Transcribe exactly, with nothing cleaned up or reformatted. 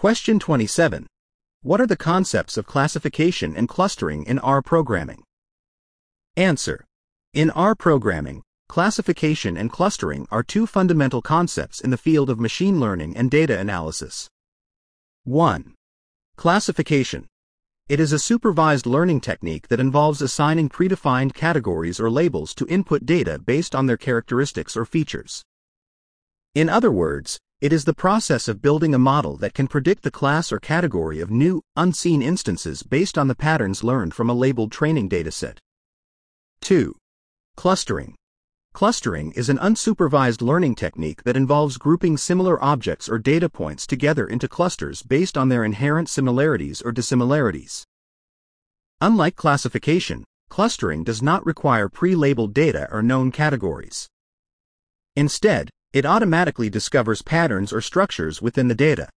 Question twenty-seven. What are the concepts of classification and clustering in R programming? Answer. In R programming, classification and clustering are two fundamental concepts in the field of machine learning and data analysis. one. Classification. It is a supervised learning technique that involves assigning predefined categories or labels to input data based on their characteristics or features. In other words, it is the process of building a model that can predict the class or category of new, unseen instances based on the patterns learned from a labeled training dataset. two. Clustering. Clustering is an unsupervised learning technique that involves grouping similar objects or data points together into clusters based on their inherent similarities or dissimilarities. Unlike classification, clustering does not require pre-labeled data or known categories. Instead, it automatically discovers patterns or structures within the data.